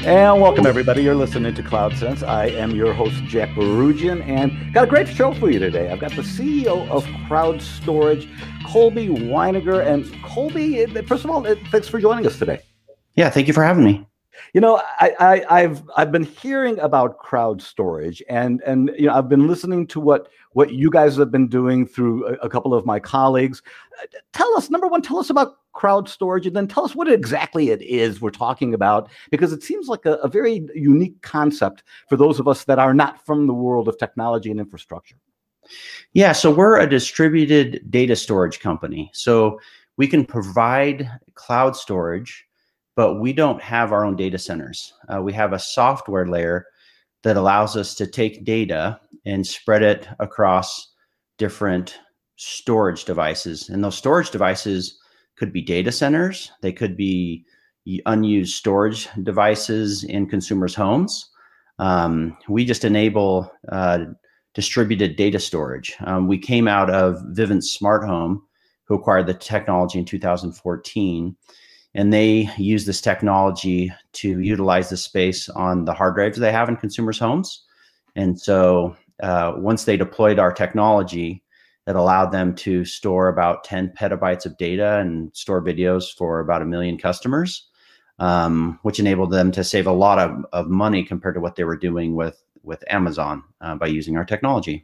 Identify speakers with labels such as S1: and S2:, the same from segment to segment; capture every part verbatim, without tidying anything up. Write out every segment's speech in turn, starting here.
S1: And welcome, everybody. You're listening to CloudSense. I am your host, Jack Barugian, and got a great show for you today. I've got the C E O of Crowd Storage, Colby Winegar. And Colby, first of all, thanks for joining us today.
S2: Yeah, thank you for having me.
S1: You know, I, I, I've I've been hearing about crowd storage, and and you know, I've been listening to what what you guys have been doing through a, a couple of my colleagues. Tell us, number one, tell us about crowd storage, and then tell us what exactly it is we're talking about, because it seems like a, a very unique concept for those of us that are not from the world of technology and infrastructure.
S2: Yeah, so we're a distributed data storage company. So we can provide cloud storage, but we don't have our own data centers. Uh, we have a software layer that allows us to take data and spread it across different storage devices. And those storage devices could be data centers. They could be unused storage devices in consumers' homes. Um, we just enable uh, distributed data storage. Um, we came out of Vivint Smart Home, who acquired the technology in two thousand fourteen. And they use this technology to utilize the space on the hard drives they have in consumers' homes. And so uh, once they deployed our technology, it allowed them to store about ten petabytes of data and store videos for about a million customers, um, which enabled them to save a lot of, of money compared to what they were doing with, with Amazon uh, by using our technology.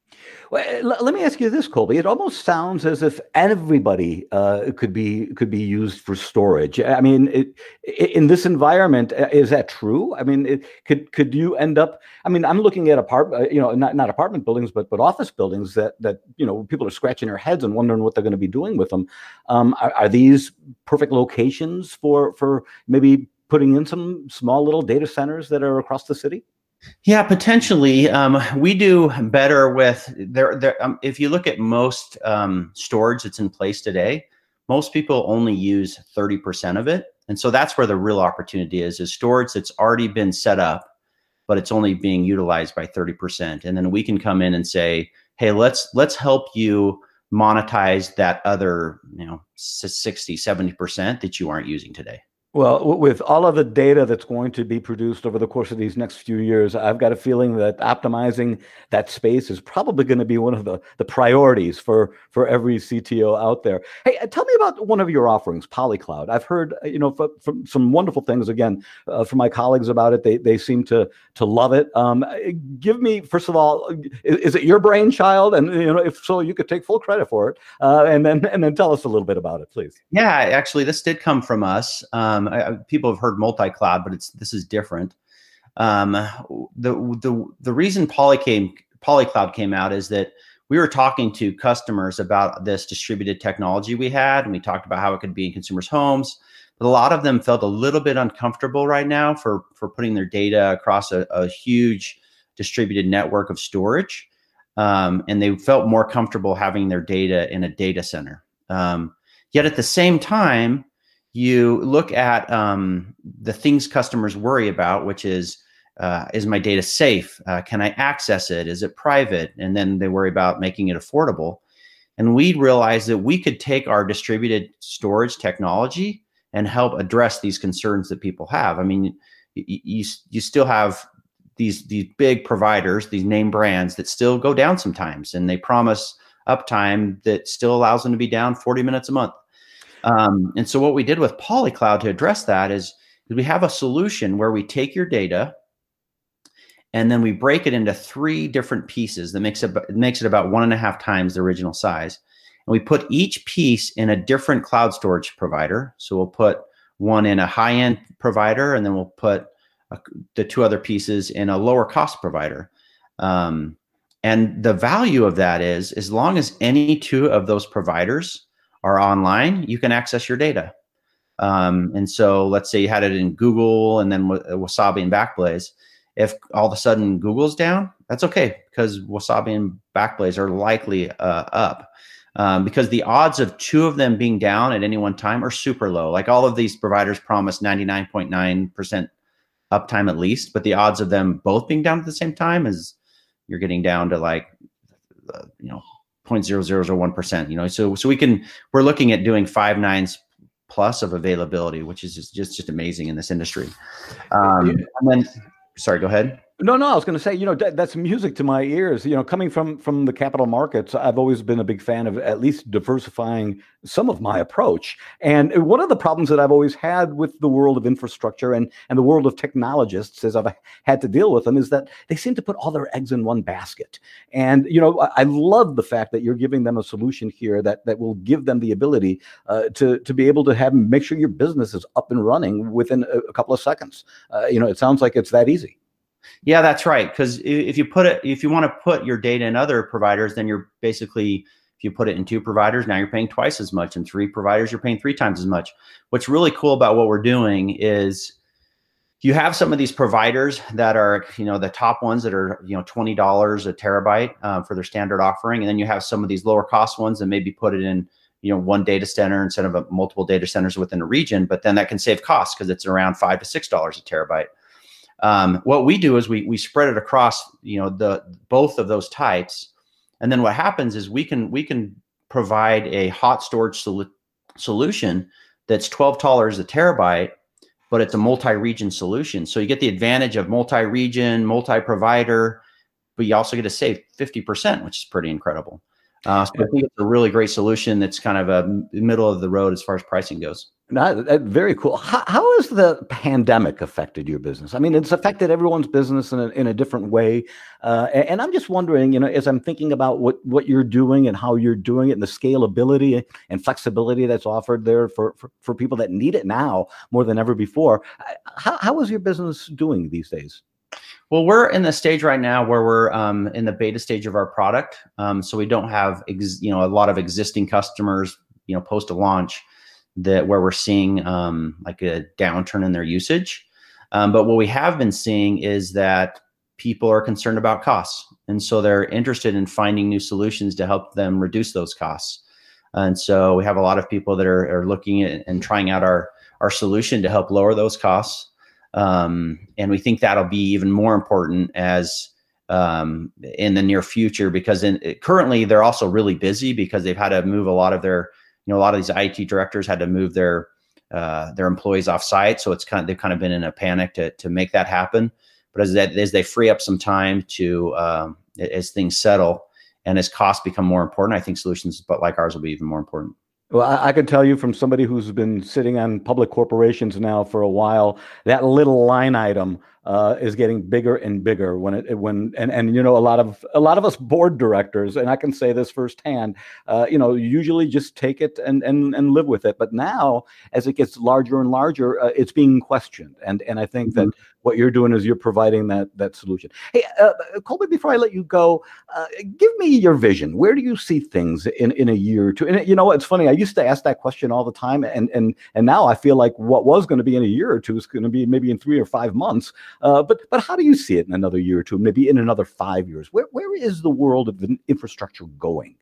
S1: Well, let me ask you this, Colby. It almost sounds as if everybody uh, could be could be used for storage. I mean, it, in this environment, is that true? I mean, it, could could you end up? I mean, I'm looking at apart, you know, not not apartment buildings, but but office buildings that that you know people are scratching their heads and wondering what they're going to be doing with them. Um, are, are these perfect locations for for maybe putting in some small little data centers that are across the city?
S2: Yeah, potentially. Um, we do better with there. there um, if you look at most um, storage that's in place today, most people only use thirty percent of it. And so that's where the real opportunity is, is storage that's already been set up, but it's only being utilized by thirty percent. And then we can come in and say, hey, let's let's help you monetize that other, you know, sixty, seventy percent that you aren't using today.
S1: Well, with all of the data that's going to be produced over the course of these next few years, I've got a feeling that optimizing that space is probably going to be one of the, the priorities for, for every C T O out there. Hey, tell me about one of your offerings, PolyCloud. I've heard, you know, from, from some wonderful things, again, uh, from my colleagues about it. They they seem to to love it. Um, give me, first of all, is, is it your brainchild? And, you know, if so, you could take full credit for it. Uh, and then and then tell us a little bit about it, please.
S2: Yeah, actually, this did come from us. Um, I, people have heard multi-cloud, but it's this is different. Um, the the the reason Poly came, PolyCloud came out is that we were talking to customers about this distributed technology we had, and we talked about how it could be in consumers' homes. But a lot of them felt a little bit uncomfortable right now for for putting their data across a, a huge distributed network of storage, um, and they felt more comfortable having their data in a data center. Um, yet at the same time, you look at um, the things customers worry about, which is, uh, is my data safe? Uh, can I access it? Is it private? And then they worry about making it affordable. And we realized that we could take our distributed storage technology and help address these concerns that people have. I mean, you, you, you still have these, these big providers, these name brands that still go down sometimes, and they promise uptime that still allows them to be down forty minutes a month. Um, and so what we did with PolyCloud to address that is, is we have a solution where we take your data and then we break it into three different pieces that makes it, it makes it about one and a half times the original size. And we put each piece in a different cloud storage provider. So we'll put one in a high-end provider, and then we'll put a, the two other pieces in a lower cost provider. Um, and the value of that is, as long as any two of those providers are online, you can access your data. Um, and so let's say you had it in Google and then Wasabi and Backblaze. If all of a sudden Google's down, that's okay, because Wasabi and Backblaze are likely uh, up. Um, because the odds of two of them being down at any one time are super low. Like, all of these providers promise ninety-nine point nine percent uptime at least, but the odds of them both being down at the same time is, you're getting down to like, uh, you know, zero point zero zero zero one percent, you know, so, so we can, we're looking at doing five nines plus of availability, which is just just, just amazing in this industry. Um, and then, sorry, go ahead.
S1: No, no, I was going to say, you know, that, that's music to my ears. You know, coming from from the capital markets, I've always been a big fan of at least diversifying some of my approach. And one of the problems that I've always had with the world of infrastructure and and the world of technologists, as I've had to deal with them, is that they seem to put all their eggs in one basket. And you know, I, I love the fact that you're giving them a solution here that that will give them the ability uh, to to be able to have make sure your business is up and running within a, a couple of seconds. Uh, you know, it sounds like it's that easy.
S2: Yeah, that's right. Because if you put it, if you want to put your data in other providers, then you're basically, if you put it in two providers, now you're paying twice as much. And three providers, you're paying three times as much. What's really cool about what we're doing is you have some of these providers that are, you know, the top ones that are, you know, twenty dollars a terabyte uh, for their standard offering. And then you have some of these lower cost ones that maybe put it in, you know, one data center instead of a, multiple data centers within a region. But then that can save costs because it's around five to six dollars a terabyte. Um, what we do is we we spread it across, you know, the both of those types, and then what happens is we can we can provide a hot storage sol- solution that's twelve dollars a terabyte, but it's a multi-region solution. So you get the advantage of multi-region, multi-provider, but you also get to save fifty percent, which is pretty incredible. Uh, so I think it's a really great solution that's kind of a middle of the road as far as pricing goes.
S1: Not, uh, very cool. How, how has the pandemic affected your business? I mean, it's affected everyone's business in a, in a different way. Uh, and, and I'm just wondering, you know, as I'm thinking about what, what you're doing and how you're doing it and the scalability and flexibility that's offered there for, for, for people that need it now more than ever before, how, how is your business doing these days?
S2: Well, we're in the stage right now where we're um, in the beta stage of our product. Um, so we don't have, ex- you know, a lot of existing customers, you know, post a launch that where we're seeing um, like a downturn in their usage. Um, but what we have been seeing is that people are concerned about costs. And so they're interested in finding new solutions to help them reduce those costs. And so we have a lot of people that are, are looking at and trying out our, our solution to help lower those costs. Um, and we think that'll be even more important as um, in the near future, because in, currently they're also really busy because they've had to move a lot of their, you know, a lot of these I T directors had to move their uh, their employees off site. So it's kind of, they've kind of been in a panic to to make that happen. But as that as they free up some time to um, as things settle and as costs become more important, I think solutions but like ours will be even more important.
S1: Well, I, I can tell you from somebody who's been sitting on public corporations now for a while, that little line item uh, is getting bigger and bigger when it when and and you know a lot of a lot of us board directors, and I can say this firsthand, uh, you know, usually just take it and and and live with it. But now, as it gets larger and larger, uh, it's being questioned, and and I think mm-hmm. that what you're doing is you're providing that that solution. Hey, uh, Colby, before I let you go, uh, give me your vision. Where do you see things in, in a year or two? And you know, it's funny. I used to ask that question all the time, and and and now I feel like what was going to be in a year or two is going to be maybe in three or five months. Uh, but but how do you see it in another year or two? Maybe in another five years? Where where is the world of the infrastructure going?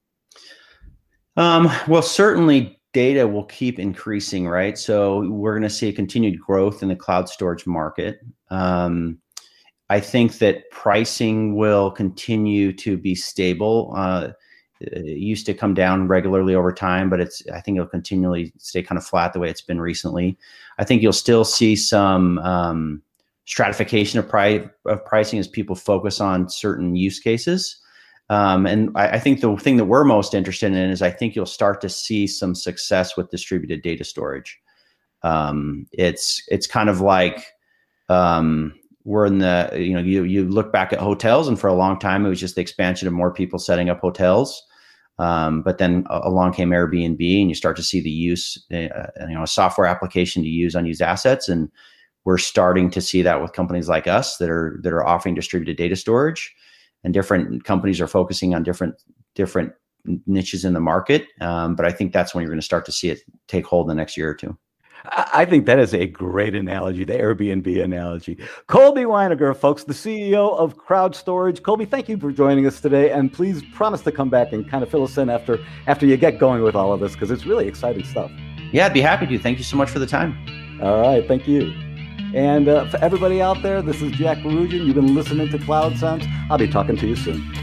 S2: Um, well, certainly data will keep increasing, right? So we're going to see a continued growth in the cloud storage market. Um, I think that pricing will continue to be stable. Uh, it used to come down regularly over time, but it's I think it'll continually stay kind of flat the way it's been recently. I think you'll still see some um, stratification of, pri- of pricing as people focus on certain use cases. Um, and I, I think the thing that we're most interested in is I think you'll start to see some success with distributed data storage. Um, it's it's kind of like um, we're in the, you know, you you look back at hotels, and for a long time it was just the expansion of more people setting up hotels. Um, but then along came Airbnb, and you start to see the use, uh, you know, a software application to use unused assets, and we're starting to see that with companies like us that are that are offering distributed data storage. And different companies are focusing on different different niches in the market. Um, but I think that's when you're going to start to see it take hold in the next year or two.
S1: I think that is a great analogy, the Airbnb analogy. Colby Winegar, folks, the C E O of Crowd Storage. Colby, thank you for joining us today. And please promise to come back and kind of fill us in after, after you get going with all of this, because it's really exciting stuff.
S2: Yeah, I'd be happy to. Thank you so much for the time.
S1: All right. Thank you. And uh, for everybody out there, this is Jack Barugian. You've been listening to Cloud Sense. I'll be talking to you soon.